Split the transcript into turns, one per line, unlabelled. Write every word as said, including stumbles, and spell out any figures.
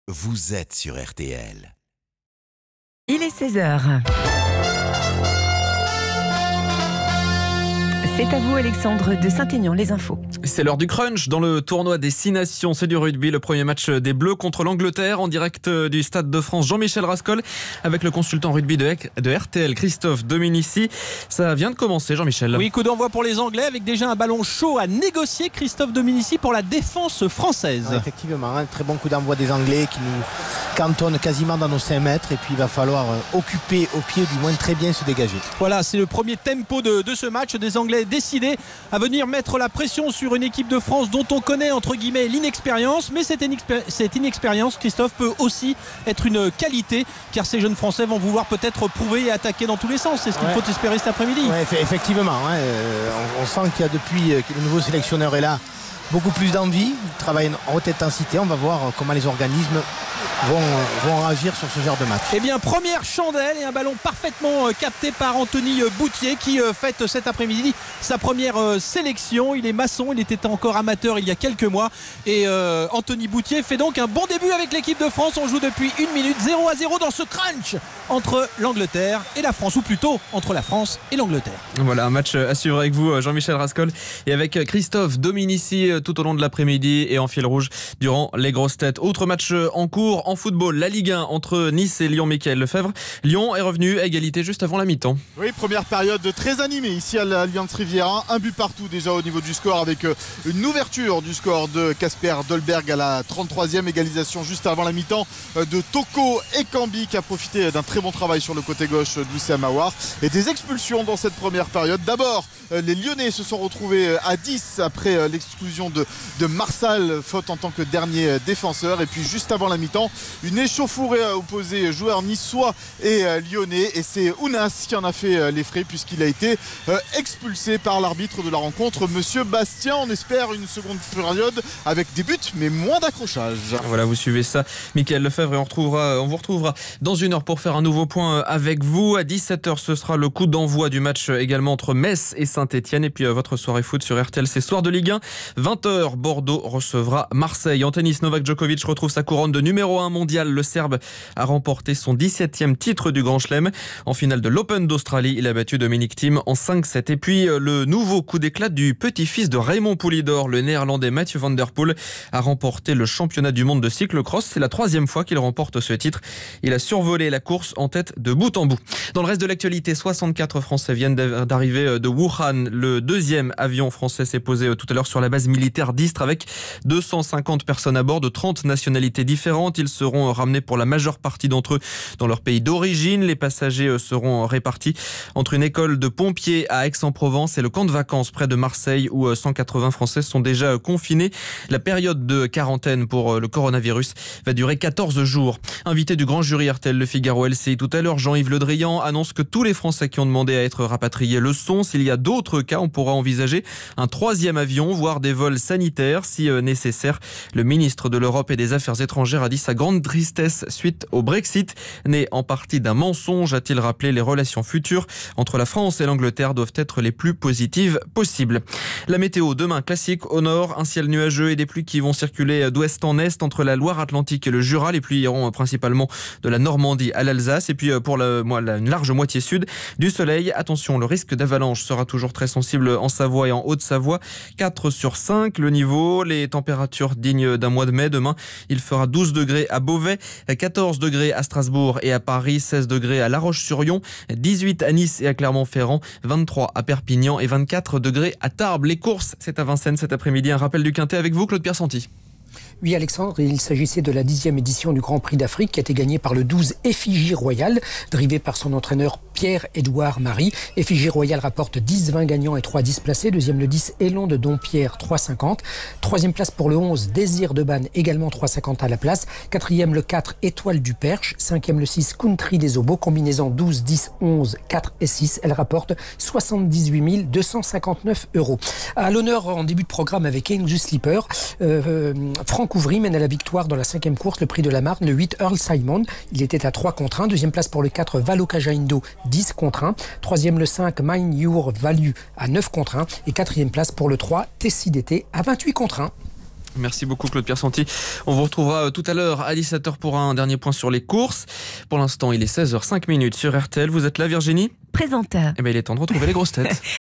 vous êtes sur R T L.
Il est seize heures. C'est à vous, Alexandre de Saint-Aignan, les infos.
C'est l'heure du crunch dans le tournoi des six nations. C'est du rugby, le premier match des Bleus contre l'Angleterre en direct du Stade de France. Jean-Michel Rascol avec le consultant rugby de R T L, Christophe Dominici. Ça vient de commencer, Jean-Michel.
Oui, coup d'envoi pour les Anglais avec déjà un ballon chaud à négocier, Christophe Dominici, pour la défense française.
Ouais, effectivement, un très bon coup d'envoi des Anglais qui nous cantonnent quasiment dans nos cinq mètres. Et puis il va falloir occuper au pied, du moins très bien se dégager.
Voilà, c'est le premier tempo de, de ce match des Anglais décidés à venir mettre la pression sur une équipe de France dont on connaît entre guillemets l'inexpérience, mais cette, inexpé- cette inexpérience, Christophe, peut aussi être une qualité, car ces jeunes Français vont vouloir peut-être prouver et attaquer dans tous les sens. C'est ce qu'il ouais. faut espérer cet après-midi.
Ouais, effectivement, ouais, euh, on, on sent qu'il y a depuis que le nouveau sélectionneur est là beaucoup plus d'envie, il travaille en haute intensité. On va voir comment les organismes vont, vont réagir sur ce genre de match.
Eh bien, première chandelle et un ballon parfaitement capté par Anthony Boutier qui fête cet après-midi sa première sélection. Il est maçon, il était encore amateur il y a quelques mois. Et euh, Anthony Boutier fait donc un bon début avec l'équipe de France. On joue depuis une minute, zéro à zéro dans ce crunch entre l'Angleterre et la France, ou plutôt entre la France et l'Angleterre.
Voilà, un match à suivre avec vous, Jean-Michel Rascol, et avec Christophe Dominici tout au long de l'après-midi et en fil rouge durant les grosses têtes. Autre match en cours en football, la Ligue un entre Nice et Lyon. Mickaël Lefebvre. Lyon est revenu à égalité juste avant la mi-temps.
Oui, première période très animée ici à l'Allianz Riviera. Un but partout déjà au niveau du score, avec une ouverture du score de Casper Dolberg à la trente-troisième. Égalisation juste avant la mi-temps de Toko Ekambi qui a profité d'un très bon travail sur le côté gauche d'Oussem Aouar. Et des expulsions dans cette première période. D'abord, les Lyonnais se sont retrouvés à dix après l'exclusion de, de Marsal, faute en tant que dernier défenseur. Et puis juste avant la mi-temps, une échauffourée à opposer joueurs niçois et lyonnais. Et c'est Ounas qui en a fait les frais, puisqu'il a été expulsé par l'arbitre de la rencontre, Monsieur Bastien. On espère une seconde période avec des buts, mais moins d'accrochage.
Voilà, vous suivez ça, Mickaël Lefebvre, et on, retrouvera, on vous retrouvera dans une heure pour faire un nouveau point avec vous. À dix-sept heures, ce sera le coup d'envoi du match également entre Metz et Saint-Etienne. Et puis euh, votre soirée foot sur R T L, c'est soir de Ligue un. vingt heures, Bordeaux recevra Marseille. En tennis, Novak Djokovic retrouve sa couronne de numéro un mondial. Le Serbe a remporté son dix-septième titre du Grand Chelem. En finale de l'Open d'Australie, il a battu Dominic Thiem en cinq sept. Et puis le nouveau coup d'éclat du petit-fils de Raymond Poulidor, le néerlandais Mathieu van der Poel, a remporté le championnat du monde de cyclo-cross. C'est la troisième fois qu'il remporte ce titre. Il a survolé la course en tête de bout en bout. Dans le reste de l'actualité, soixante-quatre Français viennent d'arriver de Wuhan. Le deuxième avion français s'est posé tout à l'heure sur la base militaire d'Istres avec deux cent cinquante personnes à bord de trente nationalités différentes. Ils seront ramenés pour la majeure partie d'entre eux dans leur pays d'origine. Les passagers seront répartis entre une école de pompiers à Aix-en-Provence et le camp de vacances près de Marseille où cent quatre-vingts Français sont déjà confinés. La période de quarantaine pour le coronavirus va durer quatorze jours. Invité du grand jury R T L Le Figaro L C I tout à l'heure, Jean-Yves Le Drian annonce que tous les Français qui ont demandé à être rapatriés le sont. S'il y a d'autres cas, on pourra envisager un troisième avion, voire des vols sanitaires si nécessaire. Le ministre de l'Europe et des Affaires étrangères a dit sa grande tristesse suite au Brexit, né en partie d'un mensonge, a-t-il rappelé. Les relations futures entre la France et l'Angleterre doivent être les plus positives possibles. La météo, demain, classique au nord, un ciel nuageux et des pluies qui vont circuler d'ouest en est entre la Loire-Atlantique et le Jura. Les pluies iront principalement de la Normandie à l'Alsace. Et puis pour la, la, une large moitié sud, du soleil. Attention, le risque d'avalanche sera toujours très sensible en Savoie et en Haute-Savoie. quatre sur cinq le niveau. Les températures dignes d'un mois de mai. Demain, il fera douze degrés à Beauvais, quatorze degrés à Strasbourg et à Paris, seize degrés à La Roche-sur-Yon, dix-huit à Nice et à Clermont-Ferrand, vingt-trois à Perpignan et vingt-quatre degrés à Tarbes. Les courses, c'est à Vincennes cet après-midi. Un rappel du Quintet avec vous, Claude Pierre-Santi.
Oui, Alexandre, il s'agissait de la dixième édition du Grand Prix d'Afrique qui a été gagnée par le douze Effigie Royale, drivé par son entraîneur Pierre-Édouard Marie. Effigie Royale rapporte dix vingt gagnants et trois dix placés. Deuxième, le dix Élon de Dompierre, trois cinquante. Troisième place pour le onze Désir de Banne, également trois cinquante à la place. Quatrième, le quatre Étoile du Perche. Cinquième, le six Country des Obos. Combinaison douze, dix, onze, quatre et six. Elle rapporte soixante-dix-huit mille deux cent cinquante-neuf euros. À l'honneur en début de programme avec Angel Slipper, euh, euh, Franck Ouvry mène à la victoire dans la cinquième course, le prix de la Marne, le huit Earl Simon. Il était à trois contre un. Deuxième place pour le quatre Valocajaindo, dix contre un. Troisième, le cinq Mind Your Value à neuf contre un. Et quatrième place pour le trois Tessie d'été à vingt-huit contre un.
Merci beaucoup Claude Pierre Santi. On vous retrouvera tout à l'heure à dix-sept heures pour un dernier point sur les courses. Pour l'instant, il est seize heures cinq sur R T L. Vous êtes là Virginie ?
Présente.
Eh bien, il est temps de retrouver les grosses têtes.